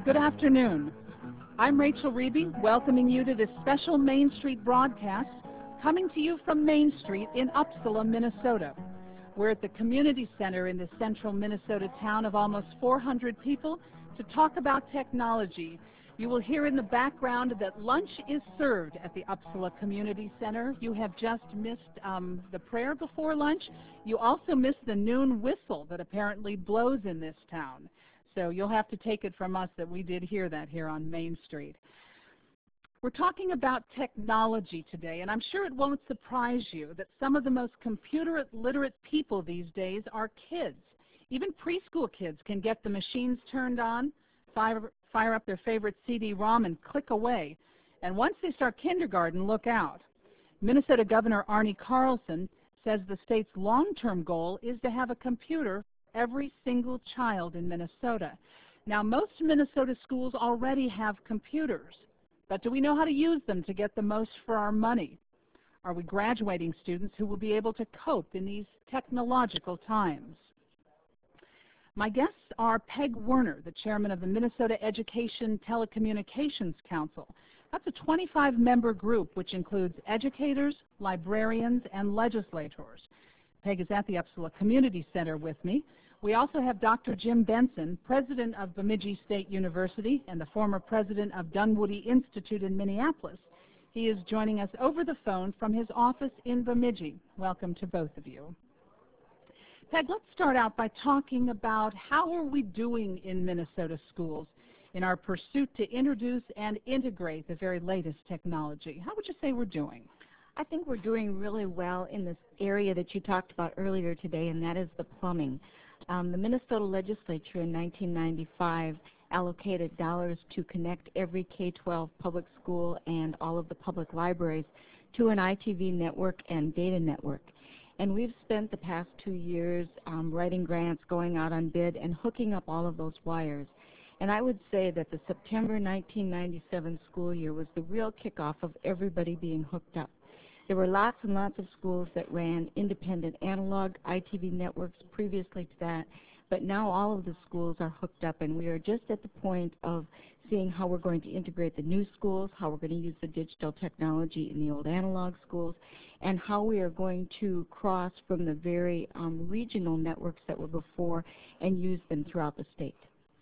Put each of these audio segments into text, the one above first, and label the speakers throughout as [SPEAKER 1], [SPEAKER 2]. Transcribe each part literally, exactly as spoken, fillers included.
[SPEAKER 1] Good afternoon. I'm Rachel Reeby, welcoming you to this special Main Street broadcast, coming to you from Main Street in Uppsala, Minnesota. We're at the community center in the central Minnesota town of almost four hundred people to talk about technology. You will hear in the background that lunch is served at the Uppsala Community Center. You have just missed um, the prayer before lunch. You also missed the noon whistle that apparently blows in this town. So you'll have to take it from us that we did hear that here on Main Street. We're talking about technology today, and I'm sure it won't surprise you that some of the most computer literate people these days are kids. Even preschool kids can get the machines turned on, fire, fire up their favorite C D ROM and click away. And once they start kindergarten, look out. Minnesota Governor Arne Carlson says the state's long-term goal is to have a computer for every single child in Minnesota. Now, most Minnesota schools already have computers, but do we know how to use them to get the most for our money? Are we graduating students who will be able to cope in these technological times? My guests are Peg Werner, the chairman of the Minnesota Education Telecommunications Council. That's a twenty-five member group which includes educators, librarians, and legislators. Peg is at the Uppsala Community Center with me. We also have Doctor Jim Benson, president of Bemidji State University and the former president of Dunwoody Institute in Minneapolis. He is joining us over the phone from his office in Bemidji. Welcome to both of you. Peg, let's start out by talking about how are we doing in Minnesota schools in our pursuit to introduce and integrate the very latest technology. How would you say we're doing?
[SPEAKER 2] I think we're doing really well in this area that you talked about earlier today, and that is the plumbing. Um, the Minnesota legislature in nineteen ninety-five allocated dollars to connect every K twelve public school and all of the public libraries to an I T V network and data network. And we've spent the past two years um, writing grants, going out on bid, and hooking up all of those wires. And I would say that the September nineteen ninety-seven school year was the real kickoff of everybody being hooked up. There were lots and lots of schools that ran independent analog I T V networks previously to that, but now all of the schools are hooked up, and we are just at the point of seeing how we're going to integrate the new schools, how we're going to use the digital technology in the old analog schools, and how we are going to cross from the very um, regional networks that were before and use them throughout the state.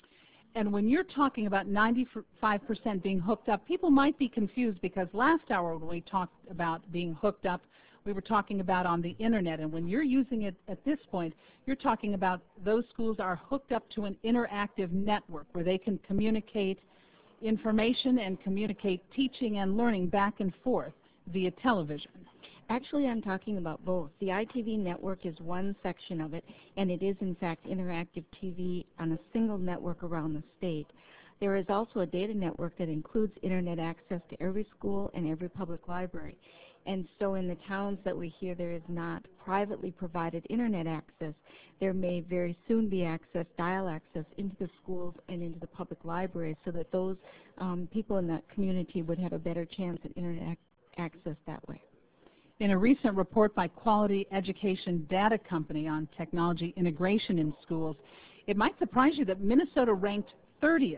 [SPEAKER 1] And when you're talking about ninety-five percent being hooked up, people might be confused because last hour when we talked about being hooked up, we were talking about on the internet. And when you're using it at this point, you're talking about those schools are hooked up to an interactive network where they can communicate information and communicate teaching and learning back and forth via television.
[SPEAKER 2] Actually, I'm talking about both. The I T V network is one section of it, and it is, in fact, interactive T V on a single network around the state. There is also a data network that includes internet access to every school and every public library. And so in the towns that we hear there is not privately provided internet access, there may very soon be access, dial access, into the schools and into the public libraries so that those um, people in that community would have a better chance at internet ac access that way.
[SPEAKER 1] In a recent report by Quality Education Data Company on technology integration in schools, it might surprise you that Minnesota ranked thirtieth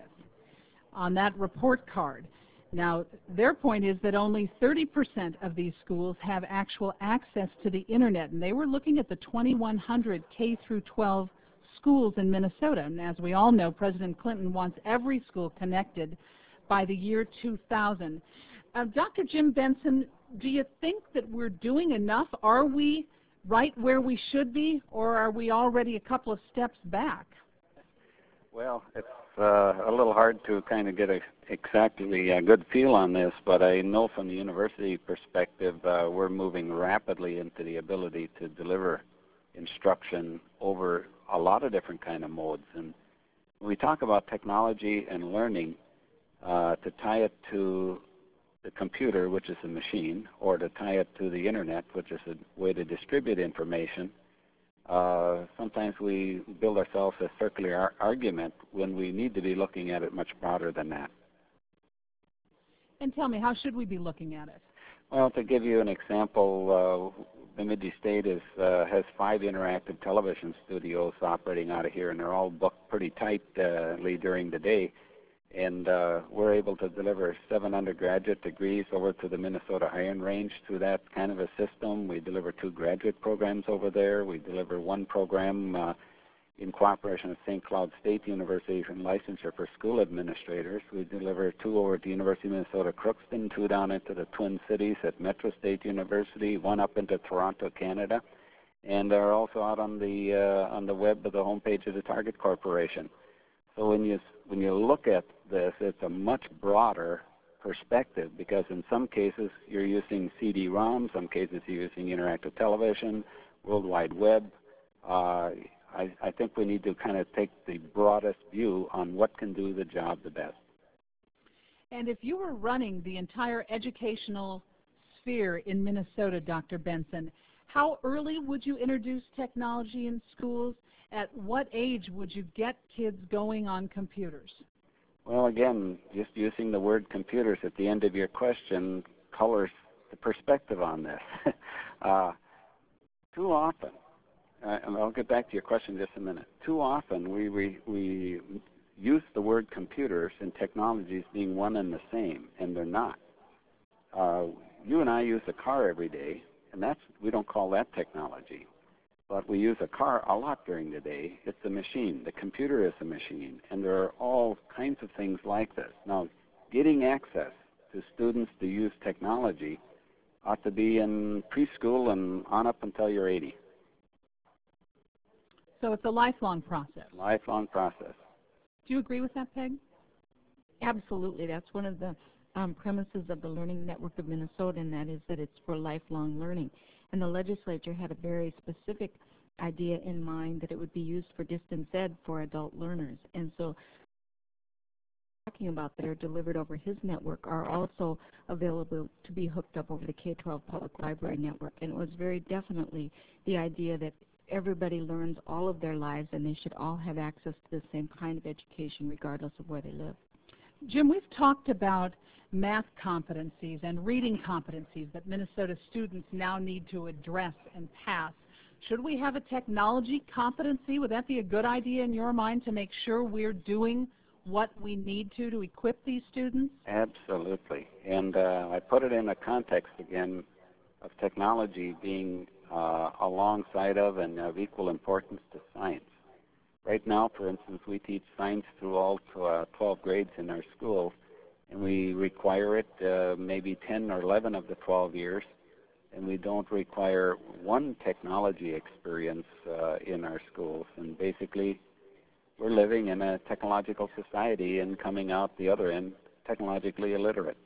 [SPEAKER 1] on that report card. Now, their point is that only thirty percent of these schools have actual access to the internet, and they were looking at the twenty-one hundred K through twelve schools in Minnesota. And as we all know, President Clinton wants every school connected by the year two thousand. Uh, Doctor Jim Benson, do you think that we're doing enough? Are we right where we should be, or are we already a couple of steps back?
[SPEAKER 3] Well, it's uh, a little hard to kind of get a, exactly a good feel on this, but I know from the university perspective, uh, we're moving rapidly into the ability to deliver instruction over a lot of different kind of modes. And when we talk about technology and learning, uh, to tie it to the computer, which is a machine, or to tie it to the internet, which is a way to distribute information, uh, sometimes we build ourselves a circular ar argument when we need to be looking at it much broader than that.
[SPEAKER 1] And tell me, how should we be looking at it?
[SPEAKER 3] Well, to give you an example, uh, Bemidji State is, uh, has five interactive television studios operating out of here, and they're all booked pretty tightly during the day. and uh, we're able to deliver seven undergraduate degrees over to the Minnesota Iron Range through that kind of a system. We deliver two graduate programs over there. We deliver one program uh, in cooperation with Saint Cloud State University for licensure for school administrators. We deliver two over at the University of Minnesota Crookston, two down into the Twin Cities at Metro State University, one up into Toronto, Canada, and are also out on the uh, on the web of the homepage of the Target Corporation. So when you when you look at this, it's a much broader perspective, because in some cases you're using C D ROM, some cases you're using interactive television, World Wide Web. Uh, I, I think we need to kind of take the broadest view on what can do the job the best.
[SPEAKER 1] And if you were running the entire educational sphere in Minnesota, Doctor Benson, how early would you introduce technology in schools? At what age would you get kids going on computers?
[SPEAKER 3] Well, again, just using the word computers at the end of your question colors the perspective on this. uh, too often, uh, and I'll get back to your question in just a minute. Too often we, we, we use the word computers and technologies being one and the same, and they're not. Uh, you and I use a car every day, and that's, we don't call that technology. But we use a car a lot during the day. It's a machine. The computer is a machine. And there are all kinds of things like this. Now, getting access to students to use technology ought to be in preschool and on up until you're eighty.
[SPEAKER 1] So it's a lifelong process.
[SPEAKER 3] Lifelong process.
[SPEAKER 1] Do you agree with that, Peg?
[SPEAKER 2] Absolutely. That's one of the um, premises of the Learning Network of Minnesota, and that is that it's for lifelong learning. And the legislature had a very specific idea in mind that it would be used for distance ed for adult learners. And so talking about that are delivered over his network are also available to be hooked up over the K twelve Public Library Network. And it was very definitely the idea that everybody learns all of their lives and they should all have access to the same kind of education regardless of where they live.
[SPEAKER 1] Jim, we've talked about math competencies and reading competencies that Minnesota students now need to address and pass. Should we have a technology competency? Would that be a good idea in your mind to make sure we're doing what we need to to equip these students?
[SPEAKER 3] Absolutely. And uh, I put it in a context, again, of technology being uh, alongside of and of equal importance to science. Right now, for instance, we teach science through all uh, twelve grades in our school, and we require it uh, maybe ten or eleven of the twelve years, and we don't require one technology experience uh, in our schools. And basically, we're living in a technological society and coming out the other end technologically illiterate.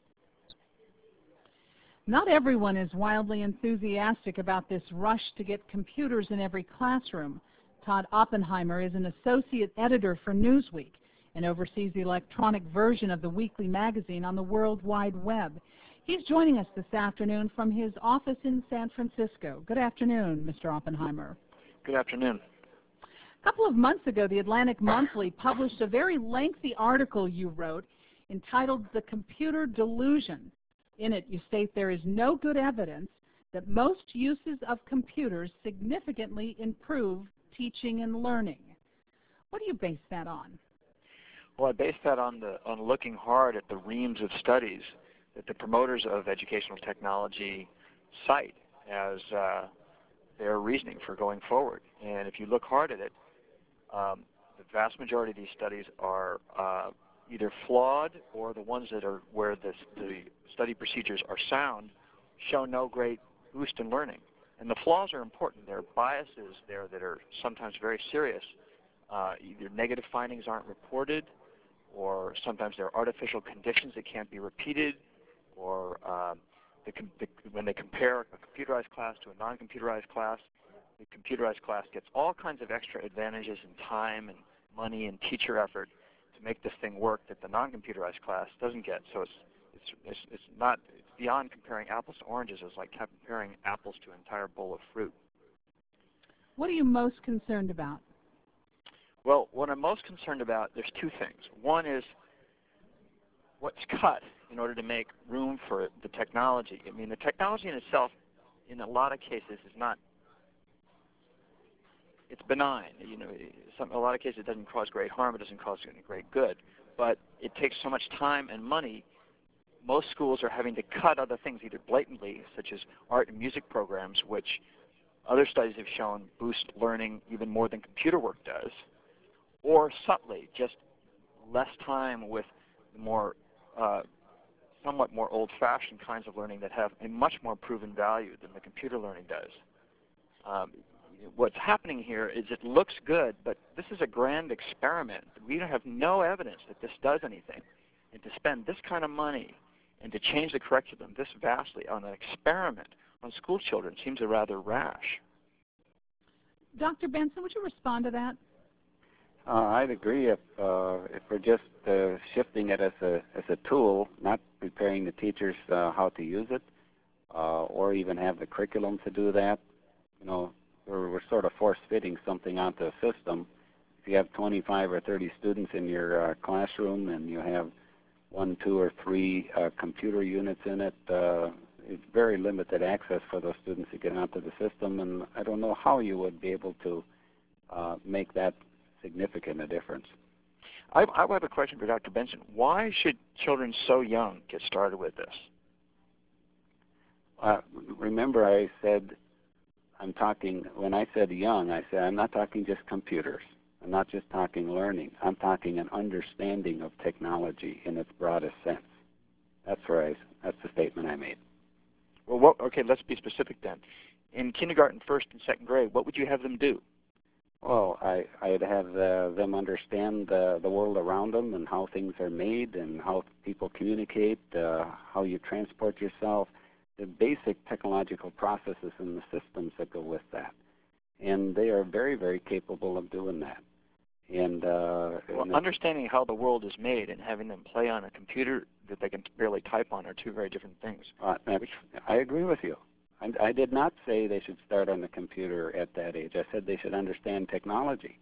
[SPEAKER 1] Not everyone is wildly enthusiastic about this rush to get computers in every classroom. Todd Oppenheimer is an associate editor for Newsweek and oversees the electronic version of the weekly magazine on the World Wide Web. He's joining us this afternoon from his office in San Francisco. Good afternoon, Mister Oppenheimer.
[SPEAKER 4] Good afternoon.
[SPEAKER 1] A couple of months ago, the Atlantic Monthly published a very lengthy article you wrote entitled The Computer Delusion. In it, you state there is no good evidence that most uses of computers significantly improve teaching and learning. What do you base that on?
[SPEAKER 4] Well, I base that on the on looking hard at the reams of studies that the promoters of educational technology cite as uh, their reasoning for going forward. And if you look hard at it, um, the vast majority of these studies are uh, either flawed, or the ones that are where the, the study procedures are sound show no great boost in learning. And the flaws are important. There are biases there that are sometimes very serious. Uh, either negative findings aren't reported, or sometimes there are artificial conditions that can't be repeated, or um, the, the, when they compare a computerized class to a non-computerized class, the computerized class gets all kinds of extra advantages in time and money and teacher effort to make this thing work that the non-computerized class doesn't get. So it's, it's, it's, it's not, it's beyond comparing apples to oranges. It's like comparing apples to an entire bowl of fruit.
[SPEAKER 1] What are you most concerned about?
[SPEAKER 4] Well, what I'm most concerned about, there's two things. One is what's cut in order to make room for the technology. I mean, the technology in itself, in a lot of cases, is not, it's benign. You know, some, a lot of cases it doesn't cause great harm, it doesn't cause any great good. but it takes so much time and money. Most schools are having to cut other things, either blatantly, such as art and music programs, which other studies have shown boost learning even more than computer work does, or subtly, just less time with more, uh, somewhat more old-fashioned kinds of learning that have a much more proven value than the computer learning does. Um, what's happening here is it looks good, but this is a grand experiment. We have no evidence that this does anything. And to spend this kind of money and to change the curriculum this vastly on an experiment on school children seems a rather rash.
[SPEAKER 1] Doctor Benson, would you respond to that?
[SPEAKER 3] Uh, I'd agree if uh, if we're just uh, shifting it as a as a tool, not preparing the teachers uh, how to use it, uh, or even have the curriculum to do that. You know, we're, we're sort of force-fitting something onto a system. If you have twenty-five or thirty students in your uh, classroom and you have one, two, or three uh, computer units in it, uh, it's very limited access for those students to get onto the system, and I don't know how you would be able to uh, make that significant a difference.
[SPEAKER 4] I, I have a question for Doctor Benson. Why should children so young get started with this?
[SPEAKER 3] Uh, remember I said, I'm talking, when I said young, I said I'm not talking just computers. I'm not just talking learning. I'm talking an understanding of technology in its broadest sense. That's where I, that's the statement I made.
[SPEAKER 4] Well, what, okay, let's be specific then. In kindergarten, first and second grade, what would you have them do?
[SPEAKER 3] Well, I, I'd have uh, them understand uh, the world around them and how things are made and how people communicate, uh, how you transport yourself, the basic technological processes and the systems that go with that. And they are very, very capable of doing that. And, uh,
[SPEAKER 4] well,
[SPEAKER 3] and
[SPEAKER 4] understanding how the world is made and having them play on a computer that they can barely type on are two very different things.
[SPEAKER 3] Uh, I agree with you. I, I did not say they should start on the computer at that age. I said they should understand technology.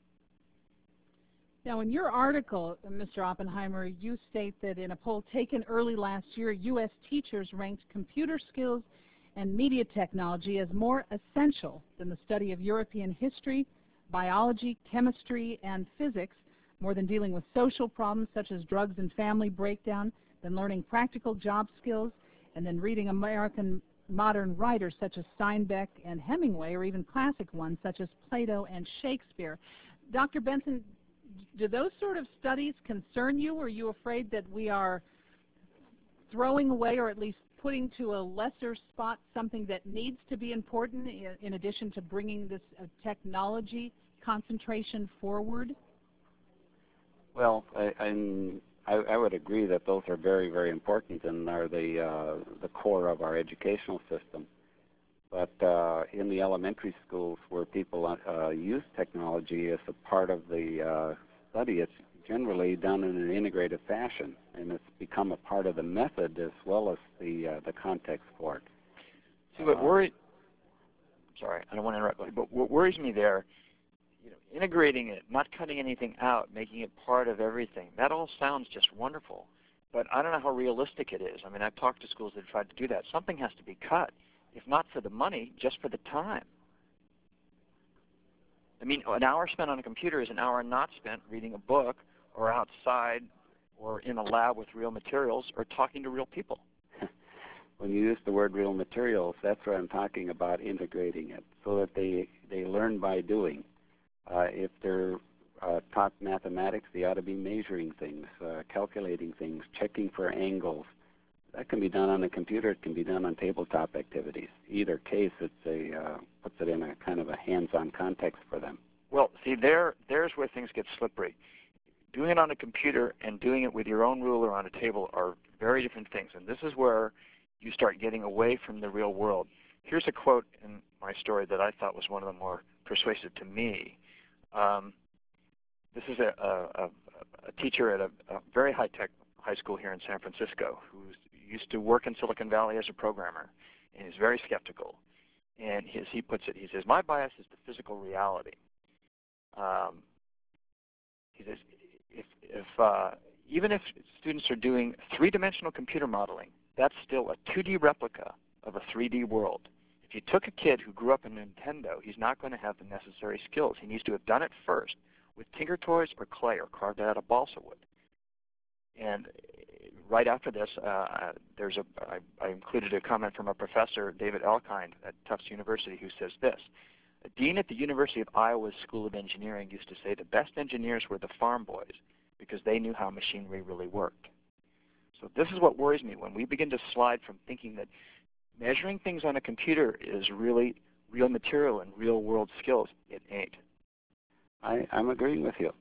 [SPEAKER 1] Now, in your article, Mister Oppenheimer, you state that in a poll taken early last year, U S teachers ranked computer skills and media technology as more essential than the study of European history, biology, chemistry, and physics, more than dealing with social problems such as drugs and family breakdown, than learning practical job skills, and then reading American modern writers such as Steinbeck and Hemingway, or even classic ones such as Plato and Shakespeare. Doctor Benson, do those sort of studies concern you? Or are you afraid that we are throwing away, or at least putting to a lesser spot, something that needs to be important in, in addition to bringing this uh, technology concentration forward?
[SPEAKER 3] Well, I, I'm, I, I would agree that those are very, very important and are the, uh, the core of our educational system. But uh, in the elementary schools where people uh, use technology as a part of the uh, study, it's generally done in an integrated fashion, and it's become a part of the method as well as the uh, the context for it.
[SPEAKER 4] See, what worries, sorry, I don't want to interrupt, but what worries me there, you know, integrating it, not cutting anything out, making it part of everything, that all sounds just wonderful. But I don't know how realistic it is. I mean, I've talked to schools that have tried to do that. Something has to be cut, if not for the money, just for the time. I mean, an hour spent on a computer is an hour not spent reading a book or outside or in a lab with real materials or talking to real people.
[SPEAKER 3] When you use the word real materials, that's what I'm talking about, integrating it so that they, they learn by doing. Uh, if they're uh, taught mathematics, they ought to be measuring things, uh, calculating things, checking for angles. That can be done on a computer. It can be done on tabletop activities. Either case, it's a, uh, puts it in a kind of a hands-on context for them.
[SPEAKER 4] Well, see, there, there's where things get slippery. Doing it on a computer and doing it with your own ruler on a table are very different things. And this is where you start getting away from the real world. Here's a quote in my story that I thought was one of the more persuasive to me. Um, this is a, a, a teacher at a, a very high-tech high school here in San Francisco who used to work in Silicon Valley as a programmer, and is very skeptical. And as he puts it, he says, my bias is the physical reality. Um, he says, if, if, uh, even if students are doing three-dimensional computer modeling, that's still a two D replica of a three D world. If you took a kid who grew up in Nintendo, he's not going to have the necessary skills. He needs to have done it first with Tinker Toys or clay or carved out of balsa wood. And right after this, uh, there's a, I, I included a comment from a professor, David Elkind at Tufts University, who says this: a dean at the University of Iowa's School of Engineering used to say the best engineers were the farm boys because they knew how machinery really worked. So this is what worries me when we begin to slide from thinking that measuring things on a computer is really real material and real world skills. It ain't.
[SPEAKER 3] I, I'm agreeing with you.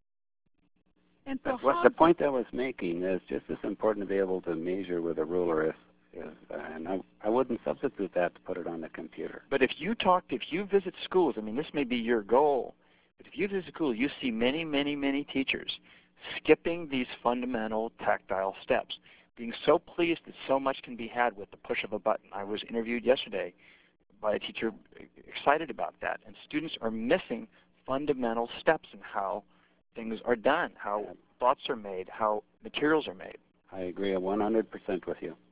[SPEAKER 1] And so
[SPEAKER 3] but what the point I was making is just as important to be able to measure with a ruler is, is uh, and I, I wouldn't substitute that to put it on the computer.
[SPEAKER 4] But if you talk, if you visit schools, I mean, this may be your goal, but if you visit schools, you see many, many, many teachers skipping these fundamental tactile steps, being so pleased that so much can be had with the push of a button. I was interviewed yesterday by a teacher excited about that, and students are missing fundamental steps in how things are done, how yeah. thoughts are made, how materials are made.
[SPEAKER 3] I agree one hundred percent with you.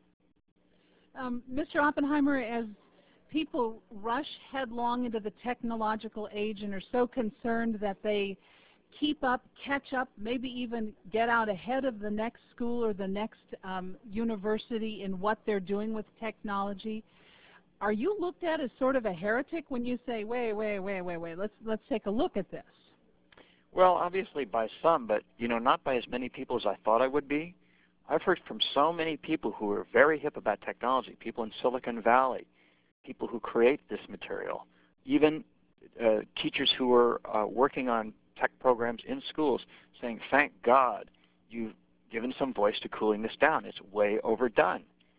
[SPEAKER 1] Um, Mister Oppenheimer, as people rush headlong into the technological age and are so concerned that they keep up, catch up, maybe even get out ahead of the next school or the next um, university in what they're doing with technology, are you looked at as sort of a heretic when you say, wait, wait, wait, wait, wait, let's, let's take a look at this?
[SPEAKER 4] Well, obviously by some, but you know, not by as many people as I thought I would be. I've heard from so many people who are very hip about technology, people in Silicon Valley, people who create this material, even uh, teachers who are uh, working on tech programs in schools saying, thank God you've given some voice to cooling this down. It's way overdone.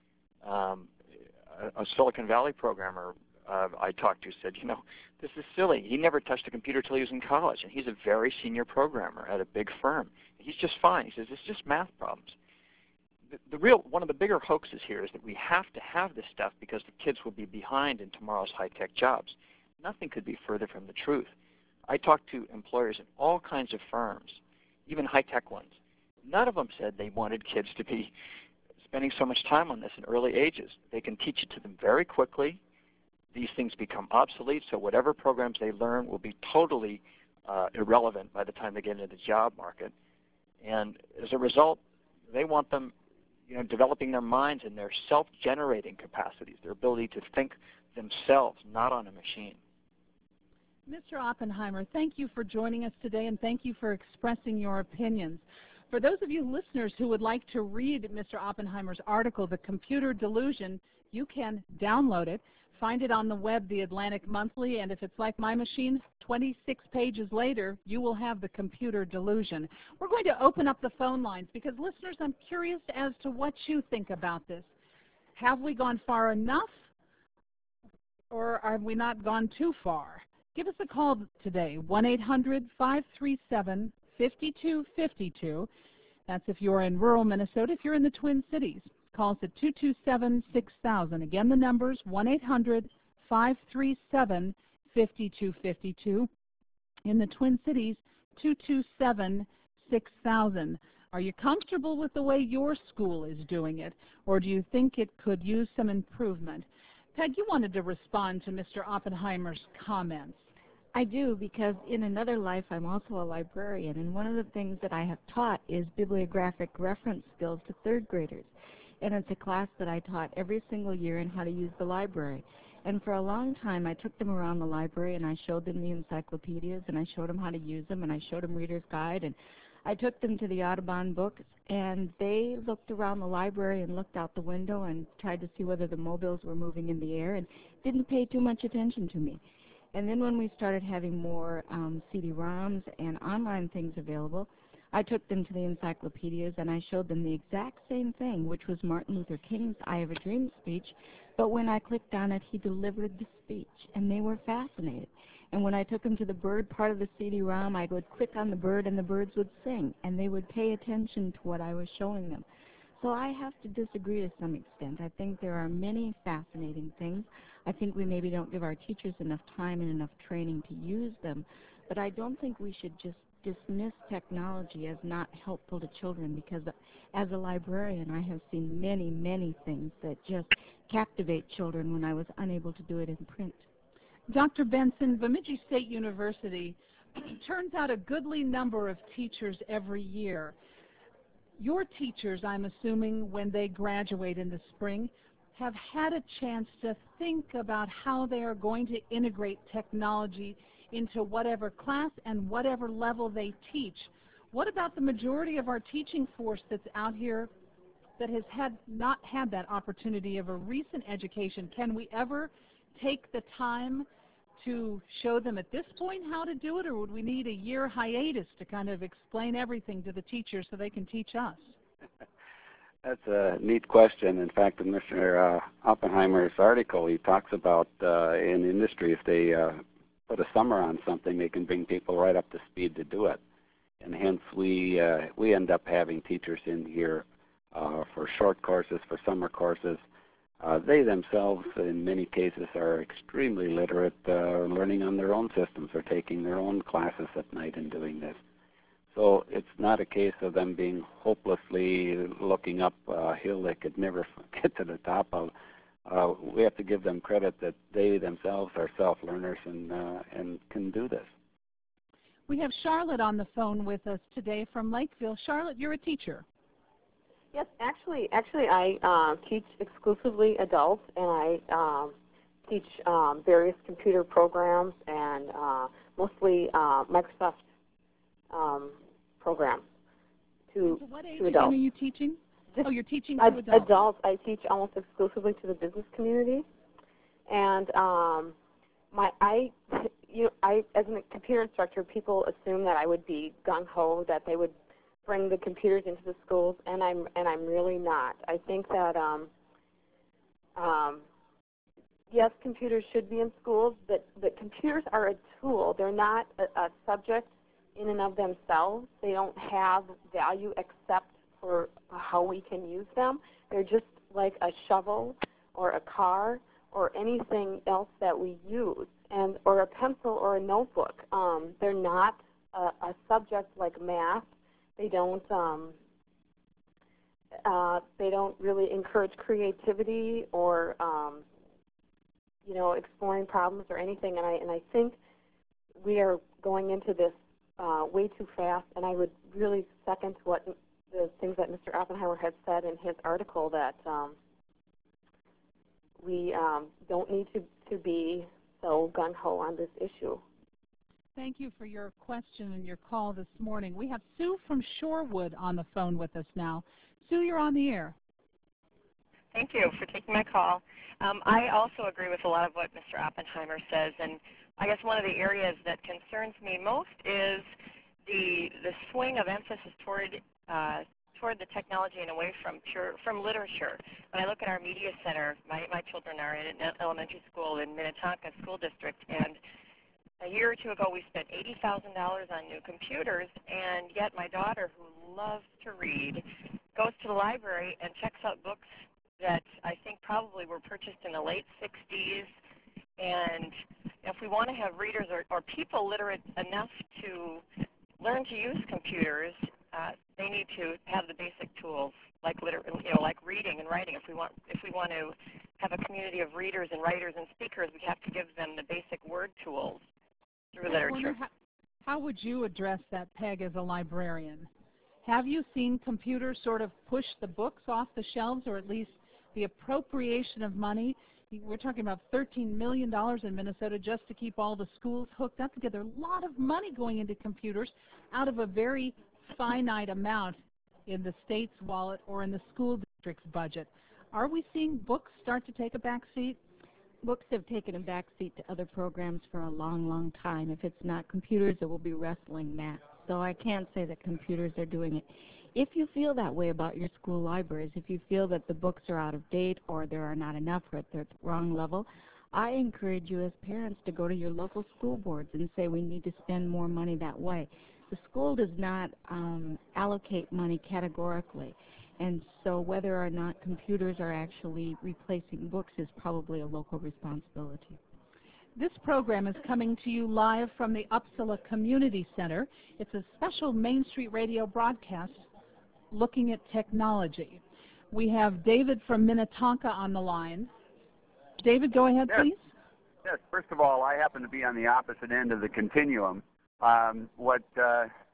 [SPEAKER 4] Um, a, a Silicon Valley programmer uh, I talked to said, you know, this is silly. He never touched a computer until he was in college, and he's a very senior programmer at a big firm. He's just fine. He says, it's just math problems. The, the real, one of the bigger hoaxes here is that we have to have this stuff because the kids will be behind in tomorrow's high-tech jobs. Nothing could be further from the truth. I talked to employers in all kinds of firms, even high-tech ones. None of them said they wanted kids to be spending so much time on this in early ages. They can teach it to them very quickly. These things become obsolete, so whatever programs they learn will be totally uh, irrelevant by the time they get into the job market. And as a result, they want them, you know, developing their minds and their self-generating capacities, their ability to think themselves, not on a machine.
[SPEAKER 1] Mister Oppenheimer, thank you for joining us today, and thank you for expressing your opinions. For those of you listeners who would like to read Mister Oppenheimer's article, The Computer Delusion, you can download it, find it on the web, The Atlantic Monthly, and if it's like my machine, twenty-six pages later, you will have The Computer Delusion. We're going to open up the phone lines because, listeners, I'm curious as to what you think about this. Have we gone far enough, or have we not gone too far? Give us a call today, one eight hundred, five three seven, five two five two. That's if you're in rural Minnesota. If you're in the Twin Cities, call us at two two seven, six thousand. Again, the number's one eight hundred, five three seven, five two five two. In the Twin Cities, two two seven, six thousand. Are you comfortable with the way your school is doing it, or do you think it could use some improvement? Peg, you wanted to respond to Mister Oppenheimer's comments.
[SPEAKER 2] I do, because in another life I'm also a librarian, and one of the things that I have taught is bibliographic reference skills to third graders. And it's a class that I taught every single year in how to use the library. And for a long time I took them around the library and I showed them the encyclopedias and I showed them how to use them and I showed them Reader's Guide, and I took them to the Audubon books, and they looked around the library and looked out the window and tried to see whether the mobiles were moving in the air and didn't pay too much attention to me. And then when we started having more um, C D ROMs and online things available, I took them to the encyclopedias and I showed them the exact same thing, which was Martin Luther King's I Have a Dream speech, but when I clicked on it, he delivered the speech, and they were fascinated. And when I took them to the bird part of the C D ROM, I would click on the bird and the birds would sing, and they would pay attention to what I was showing them. So I have to disagree to some extent. I think there are many fascinating things. I think we maybe don't give our teachers enough time and enough training to use them, but I don't think we should just dismiss technology as not helpful to children, because as a librarian I have seen many, many things that just captivate children when I was unable to do it in print.
[SPEAKER 1] Doctor Benson, Bemidji State University turns out a goodly number of teachers every year. Your teachers, I'm assuming, when they graduate in the spring, have had a chance to think about how they are going to integrate technology into whatever class and whatever level they teach. What about the majority of our teaching force that's out here that has had not had that opportunity of a recent education? Can we ever take the time to show them at this point how to do it, or would we need a year hiatus to kind of explain everything to the teachers so they can teach us?
[SPEAKER 3] That's a neat question. In fact, in Mister Uh, Oppenheimer's article, he talks about uh, in industry, if they uh, put a summer on something, they can bring people right up to speed to do it. And hence, we uh, we end up having teachers in here uh, for short courses, for summer courses. Uh, they themselves, in many cases, are extremely literate, uh, learning on their own systems or taking their own classes at night and doing this. So it's not a case of them being hopelessly looking up a hill they could never get to the top of. Uh, we have to give them credit that they themselves are self-learners and, uh, and can do this.
[SPEAKER 1] We have Charlotte on the phone with us today from Lakeville. Charlotte, you're a teacher.
[SPEAKER 5] Yes, actually, actually, I uh, teach exclusively adults, and I um, teach um, various computer programs and uh, mostly uh, Microsoft um, programs to,
[SPEAKER 1] to what age
[SPEAKER 5] to adults.
[SPEAKER 1] Again are you teaching?
[SPEAKER 5] Just
[SPEAKER 1] oh, you're teaching
[SPEAKER 5] ad
[SPEAKER 1] to adults.
[SPEAKER 5] Adults, I teach almost exclusively to the business community, and um, my I, you know, I as a computer instructor, people assume that I would be gung ho, that they would bring the computers into the schools, and I'm and I'm really not. I think that um, um, yes, computers should be in schools, but but computers are a tool. They're not a, a subject in and of themselves. They don't have value except for how we can use them. They're just like a shovel or a car or anything else that we use, and or a pencil or a notebook. Um, they're not a, a subject like math. They don't. Um, uh, they don't really encourage creativity or, um, you know, exploring problems or anything. And I and I think we are going into this uh, way too fast. And I would really second what the things that Mister Oppenheimer had said in his article, that um, we um, don't need to to be so gung ho on this issue.
[SPEAKER 1] Thank you for your question and your call this morning. We have Sue from Shorewood on the phone with us now. Sue, you're on the air.
[SPEAKER 6] Thank you for taking my call. Um, I also agree with a lot of what Mister Oppenheimer says, and I guess one of the areas that concerns me most is the the swing of emphasis toward uh, toward the technology and away from pure from literature. When I look at our media center, my my children are in an elementary school in Minnetonka School District, and a year or two ago, we spent eighty thousand dollars on new computers, and yet my daughter, who loves to read, goes to the library and checks out books that I think probably were purchased in the late sixties. And if we want to have readers or, or people literate enough to learn to use computers, uh, they need to have the basic tools like liter you know, like reading and writing. If we want, if we want to have a community of readers and writers and speakers, we have to give them the basic word tools through literature.
[SPEAKER 1] How, how would you address that, Peg, as a librarian? Have you seen computers sort of push the books off the shelves, or at least the appropriation of money? We're talking about thirteen million dollars in Minnesota just to keep all the schools hooked up together. A lot of money going into computers out of a very finite amount in the state's wallet or in the school district's budget. Are we seeing books start to take a back seat?
[SPEAKER 2] Books have taken a back seat to other programs for a long, long time. If it's not computers, it will be wrestling mats. So I can't say that computers are doing it. If you feel that way about your school libraries, if you feel that the books are out of date or there are not enough or they're at the wrong level, I encourage you as parents to go to your local school boards and say we need to spend more money that way. The school does not um, allocate money categorically. And so whether or not computers are actually replacing books is probably a local responsibility.
[SPEAKER 1] This program is coming to you live from the Upsala Community Center. It's a special Main Street Radio broadcast looking at technology. We have David from Minnetonka on the line. David, go ahead,
[SPEAKER 7] yes.
[SPEAKER 1] please.
[SPEAKER 7] Yes, first of all, I happen to be on the opposite end of the continuum. Um, what uh,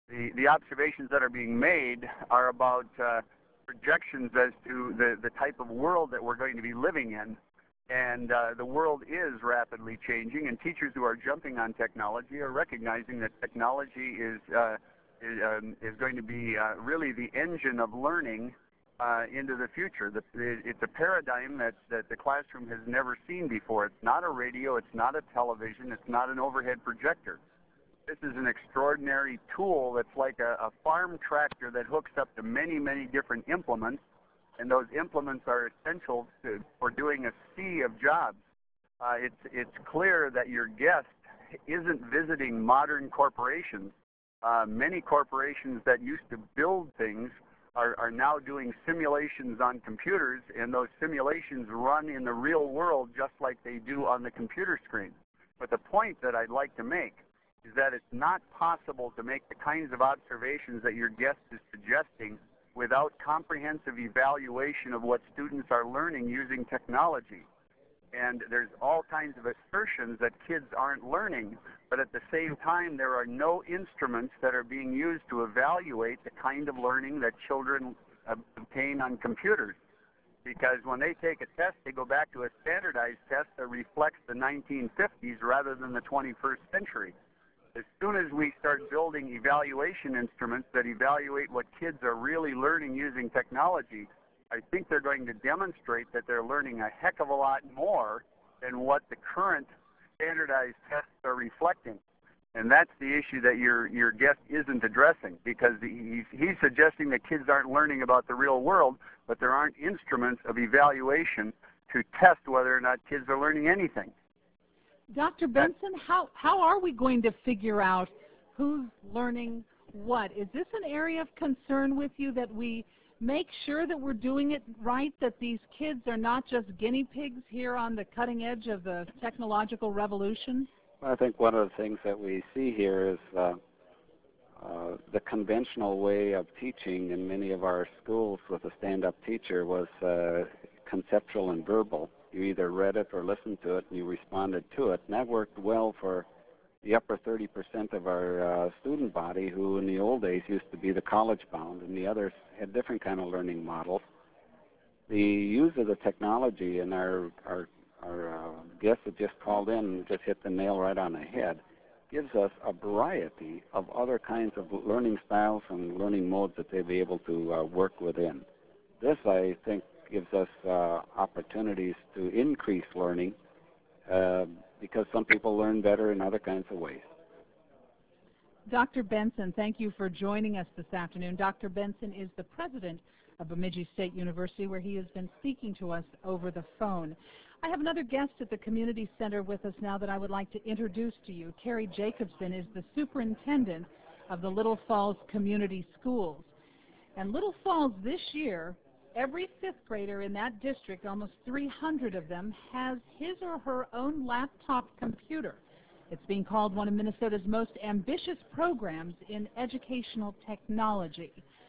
[SPEAKER 7] The, the observations that are being made are about uh, projections as to the, the type of world that we're going to be living in. And uh, the world is rapidly changing, and teachers who are jumping on technology are recognizing that technology is, uh, is, um, is going to be uh, really the engine of learning uh, into the future. The, it, it's a paradigm that, that the classroom has never seen before. It's not a radio, it's not a television, it's not an overhead projector. This is an extraordinary tool that's like a, a farm tractor that hooks up to many, many different implements, and those implements are essential to, for doing a sea of jobs. Uh, it's, it's clear that your guest isn't visiting modern corporations. Uh, many corporations that used to build things are, are now doing simulations on computers, and those simulations run in the real world just like they do on the computer screen. But the point that I'd like to make is that it's not possible to make the kinds of observations that your guest is suggesting without comprehensive evaluation of what students are learning using technology. And there's all kinds of assertions that kids aren't learning, but at the same time there are no instruments that are being used to evaluate the kind of learning that children obtain on computers. Because when they take a test, they go back to a standardized test that reflects the nineteen fifties rather than the twenty-first century. As soon as we start building evaluation instruments that evaluate what kids are really learning using technology, I think they're going to demonstrate that they're learning a heck of a lot more than what the current standardized tests are reflecting. And that's the issue that your, your guest isn't addressing, because he's, he's suggesting that kids aren't learning about the real world, but there aren't instruments of evaluation to test whether or not kids are learning anything.
[SPEAKER 1] Doctor Benson, how, how are we going to figure out who's learning what? Is this an area of concern with you, that we make sure that we're doing it right, that these kids are not just guinea pigs here on the cutting edge of the technological revolution?
[SPEAKER 3] Well, I think one of the things that we see here is uh, uh, the conventional way of teaching in many of our schools with a stand-up teacher was uh, conceptual and verbal. You either read it or listened to it and you responded to it. And that worked well for the upper thirty percent of our uh, student body, who in the old days used to be the college-bound, and the others had different kind of learning models. The use of the technology, and our, our, our uh, guest that just called in just hit the nail right on the head, gives us a variety of other kinds of learning styles and learning modes that they'll be able to uh, work within. This, I think, gives us uh, opportunities to increase learning uh, because some people learn better in other kinds of ways.
[SPEAKER 1] Doctor Benson, thank you for joining us this afternoon. Doctor Benson is the president of Bemidji State University, where he has been speaking to us over the phone. I have another guest at the Community Center with us now that I would like to introduce to you. Terry Jacobson is the superintendent of the Little Falls Community Schools. And Little Falls this year, every fifth grader in that district, almost three hundred of them, has his or her own laptop computer. It's being called one of Minnesota's most ambitious programs in educational technology.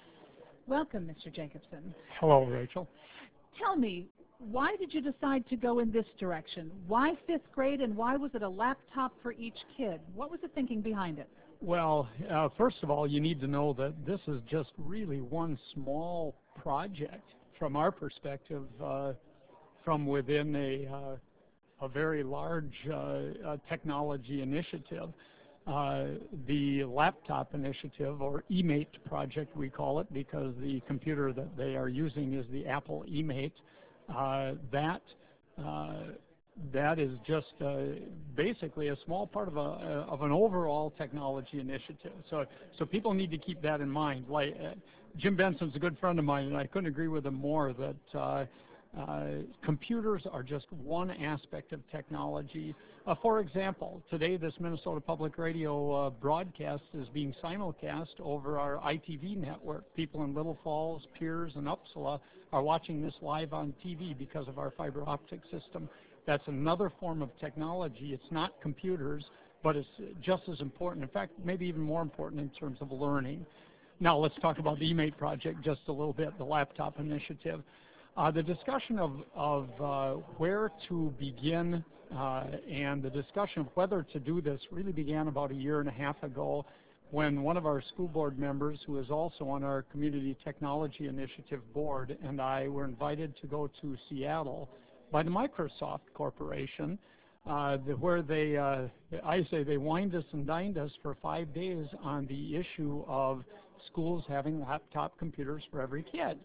[SPEAKER 1] Welcome, Mister Jacobson.
[SPEAKER 8] Hello, Rachel.
[SPEAKER 1] Tell me, why did you decide to go in this direction? Why fifth grade, and why was it a laptop for each kid? What was the thinking behind it?
[SPEAKER 8] Well, uh, first of all, you need to know that this is just really one small project from our perspective, uh, from within a, uh, a very large uh, uh, technology initiative. Uh, the laptop initiative, or eMate project we call it, because the computer that they are using is the Apple eMate. Uh, that uh, that is just uh, basically a small part of a of an overall technology initiative. So so people need to keep that in mind. Like uh, Jim Benson's a good friend of mine, and I couldn't agree with him more that uh, uh, computers are just one aspect of technology. Uh, for example, today this Minnesota Public Radio uh, broadcast is being simulcast over our I T V network. People in Little Falls, Piers, and Uppsala are watching this live on T V because of our fiber optic system. That's another form of technology. It's not computers, but it's just as important. In fact, maybe even more important in terms of learning. Now let's talk about the eMate project just a little bit, the laptop initiative. Uh, the discussion of, of uh, where to begin uh, and the discussion of whether to do this really began about a year and a half ago when one of our school board members, who is also on our Community Technology Initiative board, and I were invited to go to Seattle by the Microsoft Corporation, uh, the, where they, uh, I say they wined us and dined us for five days on the issue of schools having laptop computers for every kid.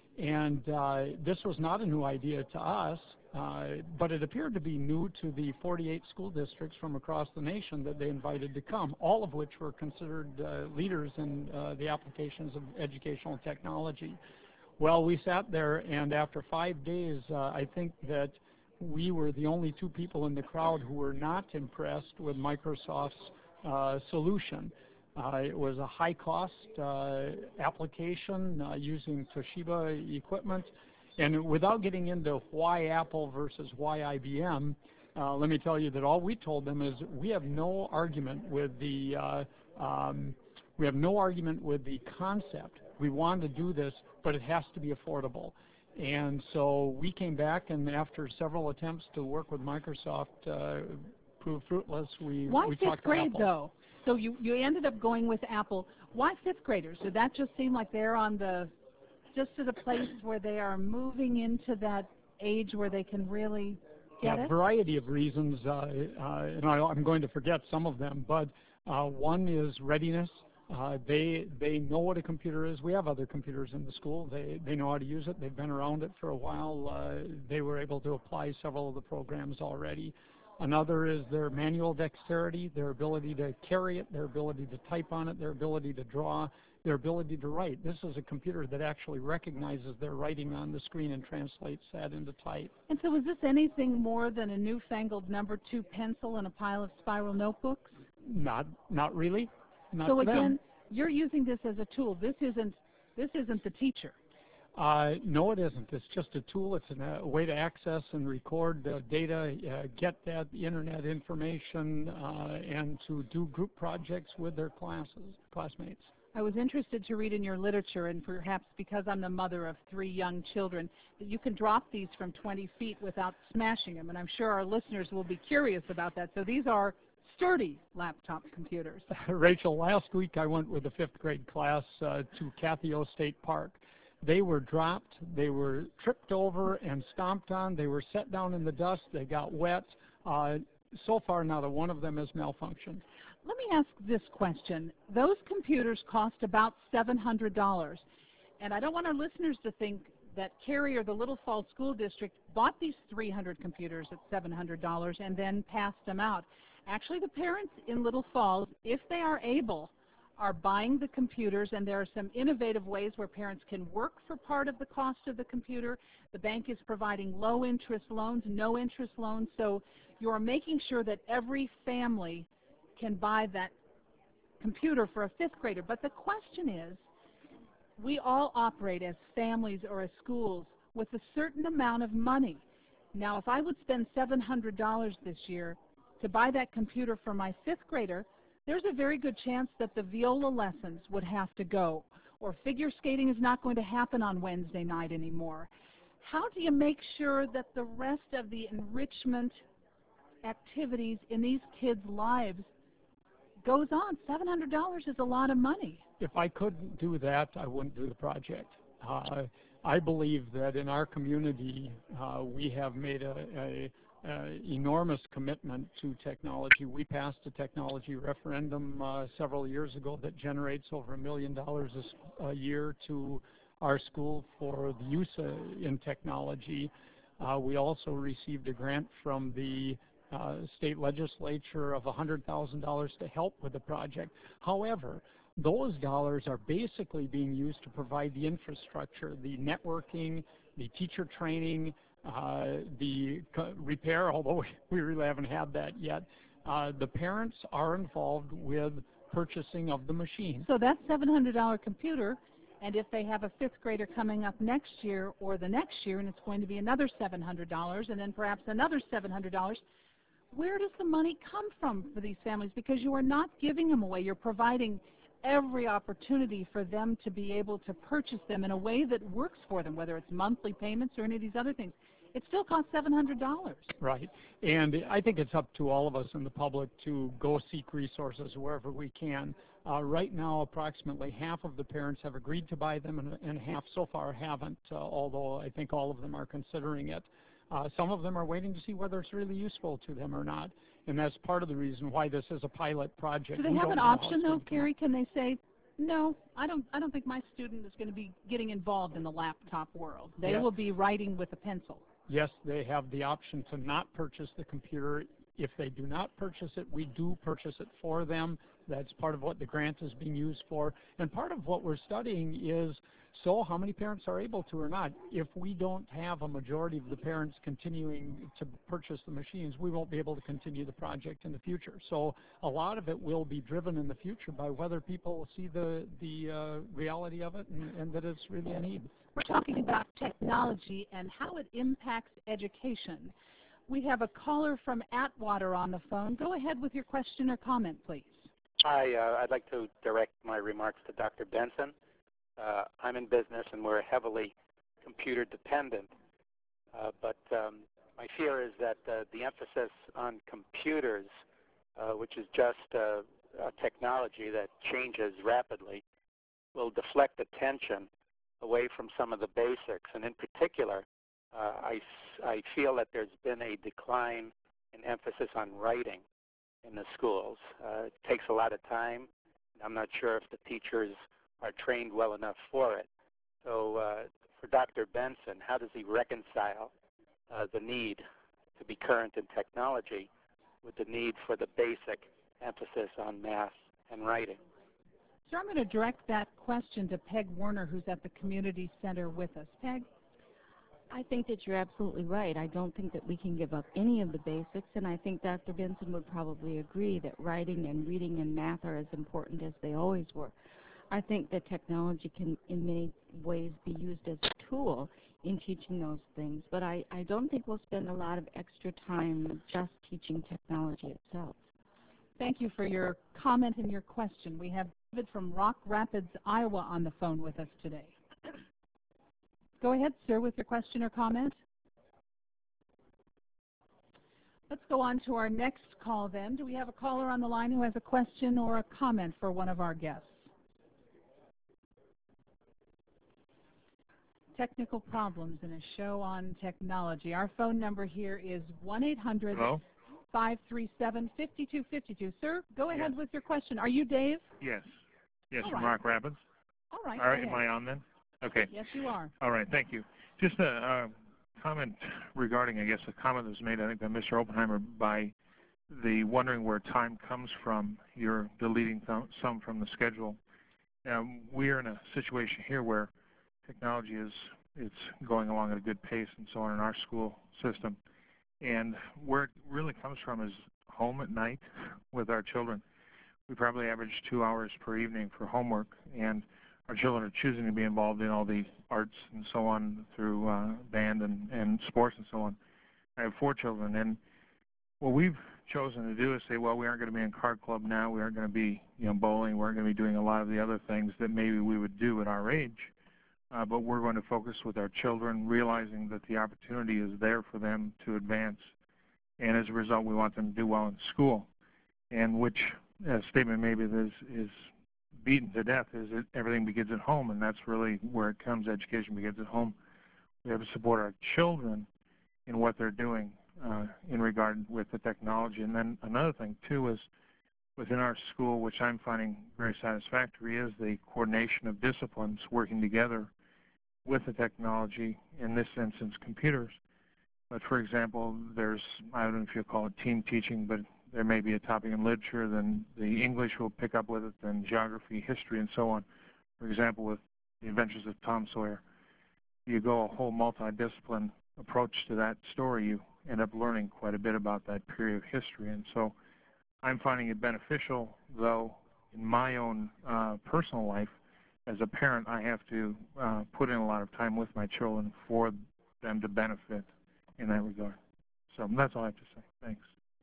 [SPEAKER 8] And uh, this was not a new idea to us, uh, but it appeared to be new to the forty-eight school districts from across the nation that they invited to come, all of which were considered uh, leaders in uh, the applications of educational technology. Well, we sat there, and after five days, uh, I think that we were the only two people in the crowd who were not impressed with Microsoft's uh, solution. Uh, it was a high-cost uh, application uh, using Toshiba equipment. And without getting into why Apple versus why I B M, uh, let me tell you that all we told them is we have no argument with the uh, um, we have no argument with the concept. We want to do this, but it has to be affordable. And so we came back, and after several attempts to work with Microsoft uh, proved fruitless, we,
[SPEAKER 1] Why
[SPEAKER 8] we
[SPEAKER 1] fifth
[SPEAKER 8] talked to
[SPEAKER 1] grade,
[SPEAKER 8] Apple.
[SPEAKER 1] though? So you, you ended up going with Apple. Why fifth graders? Did that just seem like they're on the, just at a place where they are moving into that age where they can really get
[SPEAKER 8] Yeah,
[SPEAKER 1] it?
[SPEAKER 8] a variety of reasons, uh, uh, and I, I'm going to forget some of them, but uh, one is readiness. Uh, they they know what a computer is. We have other computers in the school. They they know how to use it. They've been around it for a while. Uh, they were able to apply several of the programs already. Another is their manual dexterity, their ability to carry it, their ability to type on it, their ability to draw, their ability to write. This is a computer that actually recognizes their writing on the screen and translates that into type.
[SPEAKER 1] And so is this anything more than a newfangled number two pencil and a pile of spiral notebooks?
[SPEAKER 8] Not not really. Not
[SPEAKER 1] So
[SPEAKER 8] for
[SPEAKER 1] again,
[SPEAKER 8] them.
[SPEAKER 1] you're using this as a tool. This isn't this isn't the teacher.
[SPEAKER 8] Uh, no, it isn't. It's just a tool. It's an, a way to access and record uh, data, uh, get that internet information, uh, and to do group projects with their classes, classmates.
[SPEAKER 1] I was interested to read in your literature, and perhaps because I'm the mother of three young children, that you can drop these from twenty feet without smashing them, and I'm sure our listeners will be curious about that. So these are sturdy laptop computers.
[SPEAKER 8] Rachel, last week I went with the fifth grade class uh, to Cathio State Park. They were dropped, they were tripped over and stomped on, they were set down in the dust, they got wet. Uh, so far, not a one of them has malfunctioned.
[SPEAKER 1] Let me ask this question. Those computers cost about seven hundred dollars, and I don't want our listeners to think that Cary or the Little Falls School District bought these three hundred computers at seven hundred dollars and then passed them out. Actually, the parents in Little Falls, if they are able, are buying the computers, and there are some innovative ways where parents can work for part of the cost of the computer. The bank is providing low-interest loans, no-interest loans, so you're making sure that every family can buy that computer for a fifth grader. But the question is, we all operate as families or as schools with a certain amount of money. Now, if I would spend seven hundred dollars this year to buy that computer for my fifth grader, there's a very good chance that the viola lessons would have to go, or figure skating is not going to happen on Wednesday night anymore. How do you make sure that the rest of the enrichment activities in these kids' lives goes on? seven hundred dollars is a lot of money.
[SPEAKER 8] If I couldn't do that, I wouldn't do the project. Uh, I believe that in our community, uh, we have made a, a Uh, enormous commitment to technology. We passed a technology referendum uh, several years ago that generates over a million dollars a, a year to our school for the use uh, in technology. Uh, we also received a grant from the uh, state legislature of one hundred thousand dollars to help with the project. However, those dollars are basically being used to provide the infrastructure, the networking, the teacher training, Uh, the repair, although we really haven't had that yet. Uh, the parents are involved with purchasing of the machine.
[SPEAKER 1] So that seven hundred dollar computer, and if they have a fifth grader coming up next year or the next year, and it's going to be another seven hundred dollars and then perhaps another seven hundred dollars, where does the money come from for these families? Because you are not giving them away. You're providing every opportunity for them to be able to purchase them in a way that works for them, whether it's monthly payments or any of these other things. it still costs seven hundred dollars.
[SPEAKER 8] Right. And I think it's up to all of us in the public to go seek resources wherever we can. Uh, right now, approximately half of the parents have agreed to buy them, and, and half so far haven't, uh, although I think all of them are considering it. Uh, some of them are waiting to see whether it's really useful to them or not, and that's part of the reason why this is a pilot project.
[SPEAKER 1] Do they
[SPEAKER 8] We
[SPEAKER 1] have
[SPEAKER 8] don't
[SPEAKER 1] an
[SPEAKER 8] know how
[SPEAKER 1] option,
[SPEAKER 8] it's
[SPEAKER 1] though,
[SPEAKER 8] going to come out.
[SPEAKER 1] Gary? Can they say, no, I don't, I don't think my student is going to be getting involved in the laptop world. They
[SPEAKER 8] Yes.
[SPEAKER 1] will be writing with a pencil.
[SPEAKER 8] Yes, they have the option to not purchase the computer. If they do not purchase it, we do purchase it for them. That's part of what the grant is being used for. And part of what we're studying is, so how many parents are able to or not. If we don't have a majority of the parents continuing to purchase the machines, we won't be able to continue the project in the future. So a lot of it will be driven in the future by whether people see the, the uh, reality of it and, and that it's really a need.
[SPEAKER 1] We're talking about technology and how it impacts education. We have a caller from Atwater on the phone. Go ahead with your question or comment, please.
[SPEAKER 9] Hi, uh, I'd like to direct my remarks to Doctor Benson. Uh, I'm in business and we're heavily computer dependent, uh, but um, my fear is that uh, the emphasis on computers, uh, which is just uh, a technology that changes rapidly, will deflect attention away from some of the basics. And in particular, uh, I, I feel that there's been a decline in emphasis on writing in the schools. Uh, it takes a lot of time. I'm not sure if the teachers are trained well enough for it. So uh, for Doctor Benson, how does he reconcile uh, the need to be current in technology with the need for the basic emphasis on math and writing?
[SPEAKER 1] Sir, I'm going to direct that question to Peg Warner, who's at the Community Center with us. Peg?
[SPEAKER 2] I think that you're absolutely right. I don't think that we can give up any of the basics, and I think Doctor Benson would probably agree that writing and reading and math are as important as they always were. I think that technology can in many ways be used as a tool in teaching those things, but I, I don't think we'll spend a lot of extra time just teaching technology itself.
[SPEAKER 1] Thank you for your comment and your question. We have David from Rock Rapids, Iowa on the phone with us today. Go ahead, sir, with your question or comment. Let's go on to our next call then. Do we have a caller on the line who has a question or a comment for one of our guests? Technical problems in a show on technology. Our phone number here is one eight hundred, five three seven, five two five two. Sir, go ahead
[SPEAKER 10] yes.
[SPEAKER 1] with your question. Are you Dave?
[SPEAKER 10] Yes. Yes,
[SPEAKER 1] All
[SPEAKER 10] from
[SPEAKER 1] right.
[SPEAKER 10] Rock Rapids.
[SPEAKER 1] All right.
[SPEAKER 10] All right, am I on then? Okay.
[SPEAKER 1] Yes, you are.
[SPEAKER 10] All right, thank you. Just a uh, comment regarding, I guess, a comment that was made, I think, by Mister Oppenheimer, by the wondering where time comes from. You're deleting th some from the schedule. Um, we are in a situation here where technology is it's going along at a good pace and so on in our school system. And where it really comes from is home at night with our children. We probably average two hours per evening for homework, and our children are choosing to be involved in all the arts and so on through uh, band and, and sports and so on. I have four children, and what we've chosen to do is say, well, we aren't going to be in card club now. We aren't going to be, you know, bowling. We aren't going to be doing a lot of the other things that maybe we would do at our age. Uh, but we're going to focus with our children, realizing that the opportunity is there for them to advance. And as a result, we want them to do well in school. And which uh, statement maybe is, is beaten to death is that everything begins at home, and that's really where it comes. Education begins at home. We have to support our children in what they're doing uh, in regard with the technology. And then another thing, too, is within our school, which I'm finding very satisfactory, is the coordination of disciplines working together with the technology, in this instance, computers. But for example, there's, I don't know if you'll call it team teaching, but there may be a topic in literature, then the English will pick up with it, then geography, history, and so on. For example, with The Adventures of Tom Sawyer, you go a whole multidiscipline approach to that story, you end up learning quite a bit about that period of history. And so I'm finding it beneficial, though, in my own uh, personal life. As a parent, I have to uh, put in a lot of time with my children for them to benefit in that regard. So that's all I have to say. Thanks.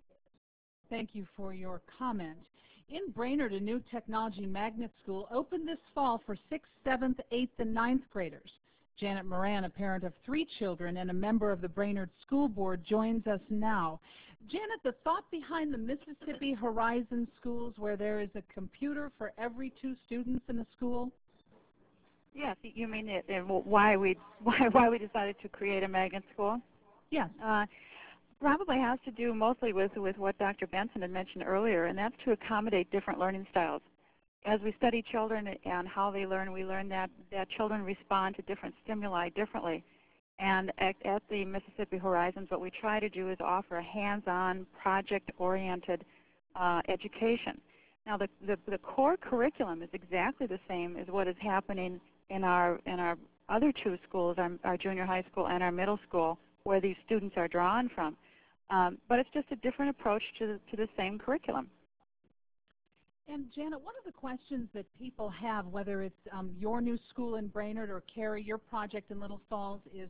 [SPEAKER 1] Thank you for your comment. In Brainerd, a new technology magnet school opened this fall for sixth, seventh, eighth, and ninth graders. Janet Moran, a parent of three children and a member of the Brainerd School Board, joins us now. Janet, the thought behind the Mississippi Horizon schools, where there is a computer for every two students in a school?
[SPEAKER 11] Yes, you mean it, and why we why why we decided to create a magnet school?
[SPEAKER 1] Yes.
[SPEAKER 11] Uh, probably has to do mostly with with what Doctor Benson had mentioned earlier, and that's to accommodate different learning styles. As we study children and how they learn, we learn that, that children respond to different stimuli differently. And at, at the Mississippi Horizons, what we try to do is offer a hands-on, project-oriented uh, education. Now, the, the, the core curriculum is exactly the same as what is happening in our, in our other two schools, our, our junior high school and our middle school, where these students are drawn from. Um, but it's just a different approach to the, to the same curriculum.
[SPEAKER 1] And Janet, one of the questions that people have, whether it's um, your new school in Brainerd or Carrie, your project in Little Falls, is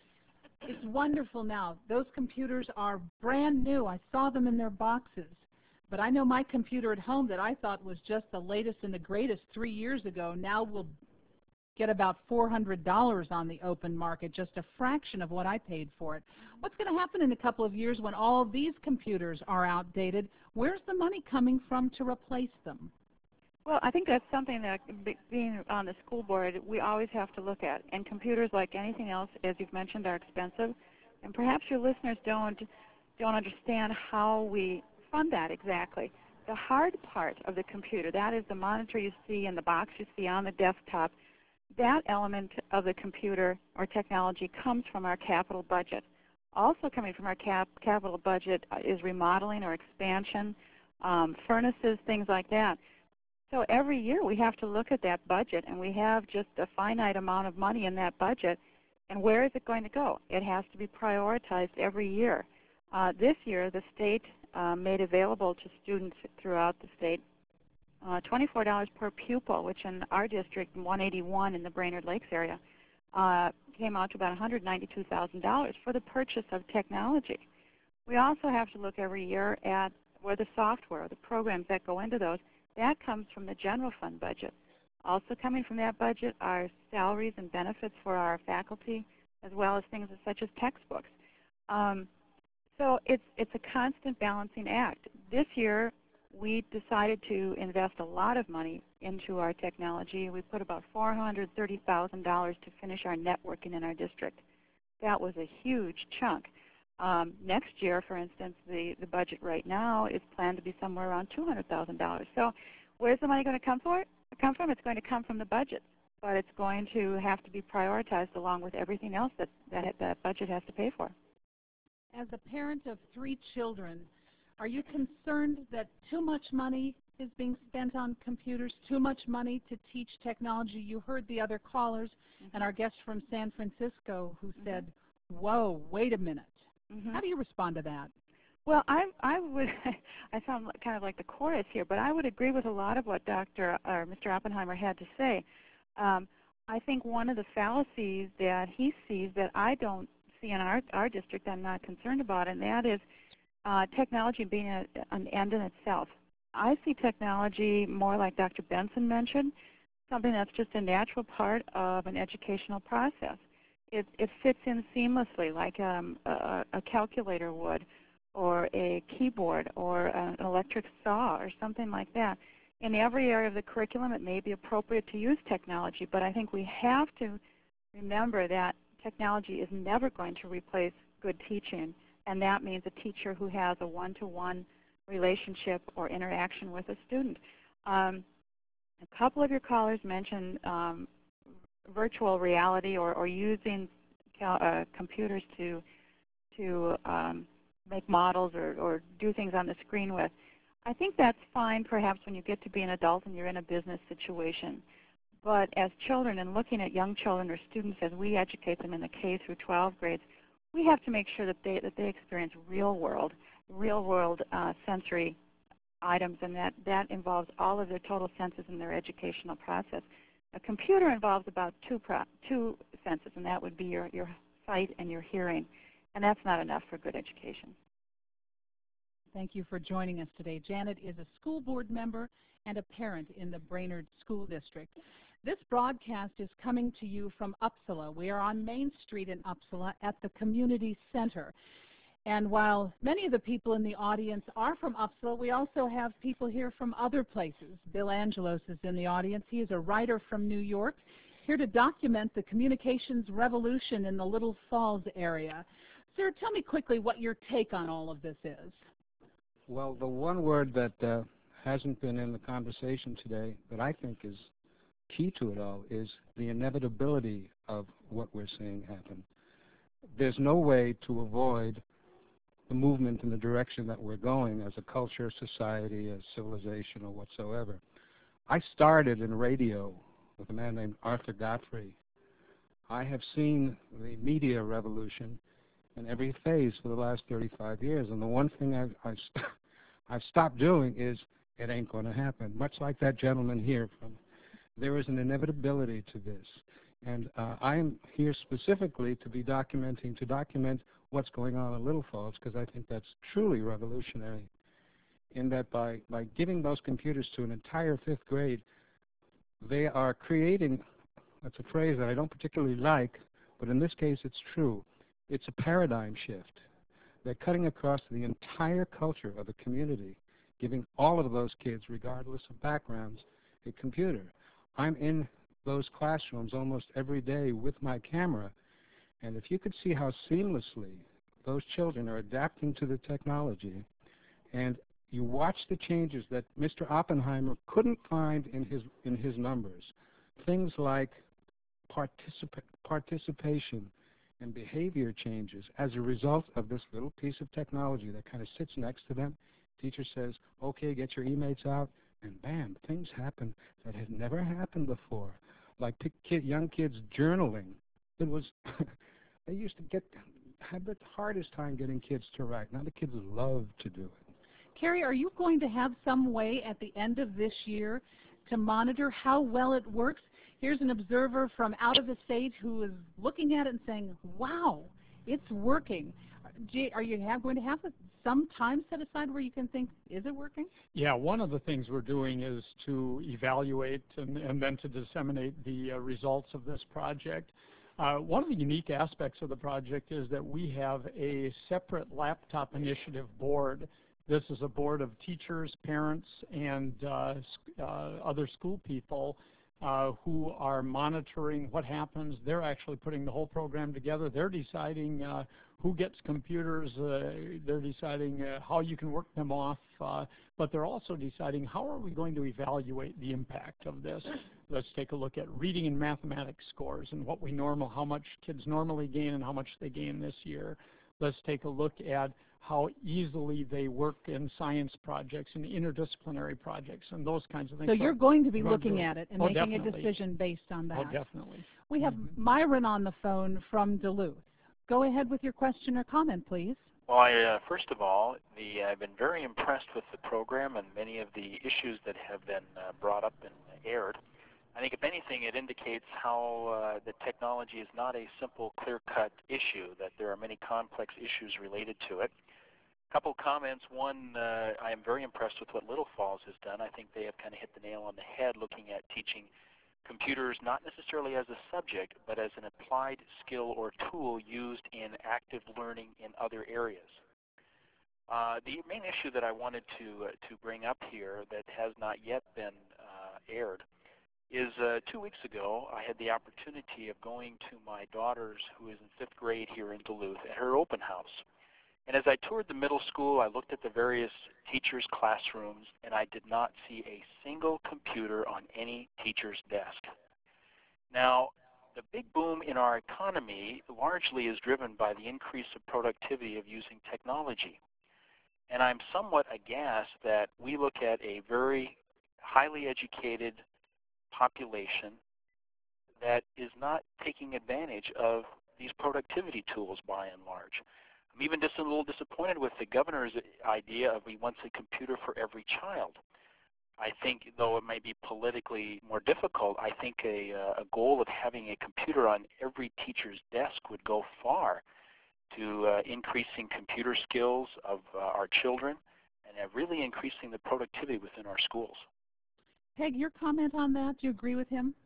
[SPEAKER 1] it's wonderful now. Those computers are brand new. I saw them in their boxes. But I know my computer at home that I thought was just the latest and the greatest three years ago now will get about four hundred dollars on the open market, just a fraction of what I paid for it. What's going to happen in a couple of years when all of these computers are outdated? Where's the money coming from to replace them?
[SPEAKER 11] Well, I think that's something that, being on the school board, we always have to look at. And computers, like anything else, as you've mentioned, are expensive. And perhaps your listeners don't, don't understand how we fund that exactly. The hard part of the computer, that is the monitor you see and the box you see on the desktop, that element of the computer or technology comes from our capital budget. Also coming from our cap capital budget is remodeling or expansion, um, furnaces, things like that. So every year we have to look at that budget, and we have just a finite amount of money in that budget. And where is it going to go? It has to be prioritized every year. Uh, this year, the state uh, made available to students throughout the state Uh, twenty-four dollars per pupil, which in our district, one eighty-one in the Brainerd Lakes area, uh, came out to about one hundred ninety-two thousand dollars for the purchase of technology. We also have to look every year at where the software, the programs that go into those, that comes from the general fund budget. Also coming from that budget are salaries and benefits for our faculty, as well as things such as textbooks. Um, so it's, it's a constant balancing act. This year, we decided to invest a lot of money into our technology. We put about four hundred thirty thousand dollars to finish our networking in our district. That was a huge chunk. Um, next year, for instance, the, the budget right now is planned to be somewhere around two hundred thousand dollars. So where's the money going to come, for it? come from? It's going to come from the budget, but it's going to have to be prioritized along with everything else that that, that budget has to pay for.
[SPEAKER 1] As a parent of three children, are you concerned that too much money is being spent on computers, too much money to teach technology? You heard the other callers mm-hmm. and our guest from San Francisco who mm-hmm. said, whoa, wait a minute. Mm-hmm. How do you respond to that?
[SPEAKER 11] Well, I, I would, I sound kind of like the chorus here, but I would agree with a lot of what Doctor or Mister Oppenheimer had to say. Um, I think one of the fallacies that he sees that I don't see in our, our district, I'm not concerned about, and that is Uh, technology being a, an end in itself. I see technology more like Doctor Benson mentioned, something that's just a natural part of an educational process. It, it fits in seamlessly like um, a, a calculator would, or a keyboard, or an electric saw, or something like that. In every area of the curriculum, it may be appropriate to use technology, but I think we have to remember that technology is never going to replace good teaching. And that means a teacher who has a one-to-one relationship or interaction with a student. Um, a couple of your callers mentioned um, virtual reality or, or using cal uh, computers to, to um, make models or, or do things on the screen with. I think that's fine perhaps when you get to be an adult and you're in a business situation. But as children and looking at young children or students as we educate them in the K through twelve grades, we have to make sure that they, that they experience real world, real world uh, sensory items, and that, that involves all of their total senses in their educational process. A computer involves about two, pro two senses, and that would be your, your sight and your hearing, and that's not enough for good education.
[SPEAKER 1] Thank you for joining us today. Janet is a school board member and a parent in the Brainerd School District. This broadcast is coming to you from Uppsala. We are on Main Street in Uppsala at the Community Center. And while many of the people in the audience are from Uppsala, we also have people here from other places. Bill Angelos is in the audience. He is a writer from New York, here to document the communications revolution in the Little Falls area. Sir, tell me quickly what your take on all of this is.
[SPEAKER 12] Well, the one word that uh, hasn't been in the conversation today that I think is key to it all is the inevitability of what we're seeing happen. There's no way to avoid the movement in the direction that we're going as a culture, society, as civilization, or whatsoever. I started in radio with a man named Arthur Godfrey. I have seen the media revolution in every phase for the last thirty-five years, and the one thing I've, I've, st I've stopped doing is it ain't going to happen, much like that gentleman here. From, there is an inevitability to this, and uh, I am here specifically to be documenting, to document what's going on in Little Falls, because I think that's truly revolutionary, in that by, by giving those computers to an entire fifth grade, they are creating, that's a phrase that I don't particularly like, but in this case it's true, it's a paradigm shift. They're cutting across the entire culture of the community, giving all of those kids, regardless of backgrounds, a computer. I'm in those classrooms almost every day with my camera, and if you could see how seamlessly those children are adapting to the technology, and you watch the changes that Mister Oppenheimer couldn't find in his, in his numbers, things like participa participation and behavior changes as a result of this little piece of technology that kind of sits next to them. Teacher says, okay, get your emails out, and bam, things happen that had never happened before. Like kid, young kids journaling. It was, they used to get, had the hardest time getting kids to write. Now the kids love to do it.
[SPEAKER 1] Carrie, are you going to have some way at the end of this year to monitor how well it works? Here's an observer from out of the state who is looking at it and saying, wow, it's working. Are you have, going to have some time set aside where you can think, is it working?
[SPEAKER 8] Yeah, one of the things we're doing is to evaluate and, and then to disseminate the uh, results of this project. Uh, one of the unique aspects of the project is that we have a separate laptop initiative board. This is a board of teachers, parents, and uh, uh, other school people uh, who are monitoring what happens. They're actually putting the whole program together. They're deciding uh, who gets computers. Uh, they're deciding uh, how you can work them off. Uh, but they're also deciding how are we going to evaluate the impact of this. Let's take a look at reading and mathematics scores and what we normal, how much kids normally gain and how much they gain this year. Let's take a look at how easily they work in science projects and interdisciplinary projects and those kinds of things.
[SPEAKER 1] So you're going to be
[SPEAKER 8] We're
[SPEAKER 1] looking
[SPEAKER 8] doing,
[SPEAKER 1] at it and
[SPEAKER 8] oh,
[SPEAKER 1] making
[SPEAKER 8] definitely.
[SPEAKER 1] a decision based on that.
[SPEAKER 8] Oh, definitely.
[SPEAKER 1] We have
[SPEAKER 8] mm-hmm.
[SPEAKER 1] Myron on the phone from Duluth. Go ahead with your question or comment, please.
[SPEAKER 4] Well, I, uh, first of all, the, I've been very impressed with the program and many of the issues that have been uh, brought up and aired. I think, if anything, it indicates how uh, the technology is not a simple, clear-cut issue, that there are many complex issues related to it. A couple of comments. One, uh, I am very impressed with what Little Falls has done. I think they have kind of hit the nail on the head looking at teaching computers not necessarily as a subject, but as an applied skill or tool used in active learning in other areas. Uh, the main issue that I wanted to, uh, to bring up here that has not yet been uh, aired is uh, two weeks ago I had the opportunity of going to my daughter's, who is in fifth grade here in Duluth, at her open house. And as I toured the middle school, I looked at the various teachers' classrooms, and I did not see a single computer on any teacher's desk. Now, the big boom in our economy largely is driven by the increase of productivity of using technology. And I'm somewhat aghast that we look at a very highly educated population that is not taking advantage of these productivity tools by and large. I'm even just a little disappointed with the governor's idea of he wants a computer for every child. I think, though it may be politically more difficult, I think a, uh, a goal of having a computer on every teacher's desk would go far to uh, increasing computer skills of uh, our children and uh, really increasing the productivity within our schools.
[SPEAKER 1] Peg, your comment on that, do you agree with him?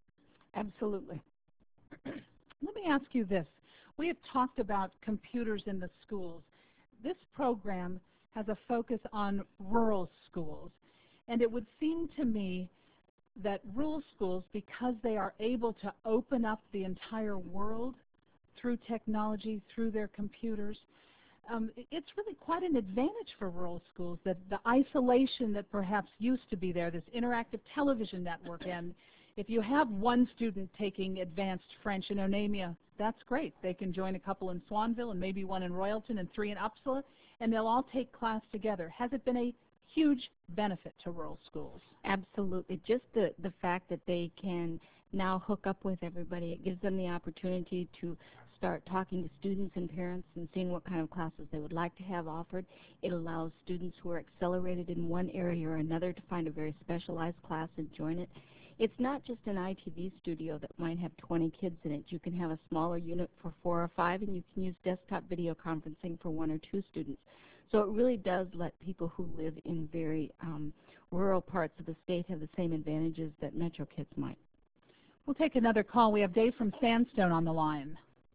[SPEAKER 1] Absolutely. Let me ask you this. We have talked about computers in the schools. This program has a focus on rural schools, and it would seem to me that rural schools, because they are able to open up the entire world through technology, through their computers, um, it's really quite an advantage for rural schools, that the isolation that perhaps used to be there, this interactive television network, and if you have one student taking advanced French in Onamia, that's great. They can join a couple in Swanville and maybe one in Royalton and three in Uppsala, and they'll all take class together. Has it been a huge benefit to rural schools?
[SPEAKER 2] Absolutely. Just the, the fact that they can now hook up with everybody, it gives them the opportunity to start talking to students and parents and seeing what kind of classes they would like to have offered. It allows students who are accelerated in one area or another to find a very specialized class and join it. It's not just an I T V studio that might have twenty kids in it. You can have a smaller unit for four or five, and you can use desktop video conferencing for one or two students. So it really does let people who live in very um, rural parts of the state have the same advantages that metro kids might.
[SPEAKER 1] We'll take another call. We have Dave from Sandstone on the line.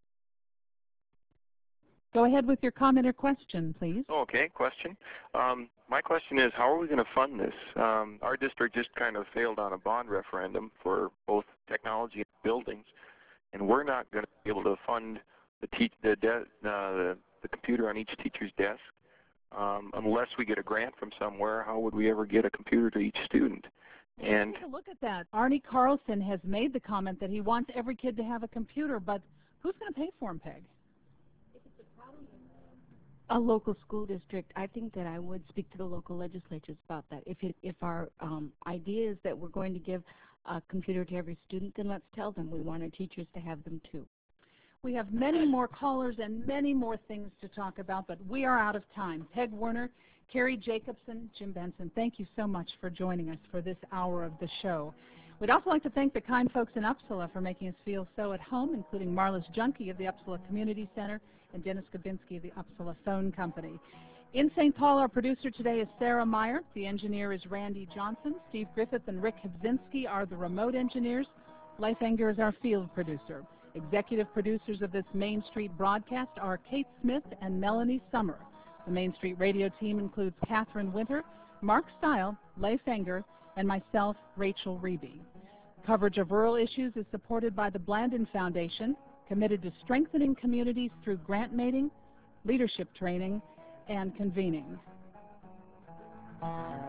[SPEAKER 1] Go ahead with your comment or question, please.
[SPEAKER 13] Okay, question. Um, my question is, how are we going to fund this? Um, our district just kind of failed on a bond referendum for both technology and buildings, and we're not going to be able to fund the, te the, de uh, the, the computer on each teacher's desk. Um, unless we get a grant from somewhere, how would we ever get a computer to each student? And
[SPEAKER 1] take a look at that. Arnie Carlson has made the comment that he wants every kid to have a computer, but who's going to pay for him, Peg?
[SPEAKER 2] A local school district, I think that I would speak to the local legislatures about that. If, it, if our um, idea is that we're going to give a computer to every student, then let's tell them we want our teachers to have them too.
[SPEAKER 1] We have many more callers and many more things to talk about, but we are out of time. Peg Werner, Carrie Jacobson, Jim Benson, thank you so much for joining us for this hour of the show. We'd also like to thank the kind folks in Uppsala for making us feel so at home, including Marlis Junkie of the Uppsala Community Center and Dennis Kabinski of the Uppsala Phone Company. In Saint Paul, our producer today is Sarah Meyer. The engineer is Randy Johnson. Steve Griffith and Rick Hubzinski are the remote engineers. Leif Enger is our field producer. Executive producers of this Main Street broadcast are Kate Smith and Melanie Summer. The Main Street radio team includes Catherine Winter, Mark Stile, Leif Enger, and myself, Rachel Reeby. Coverage of rural issues is supported by the Blandin Foundation, committed to strengthening communities through grant mating, leadership training, and convening.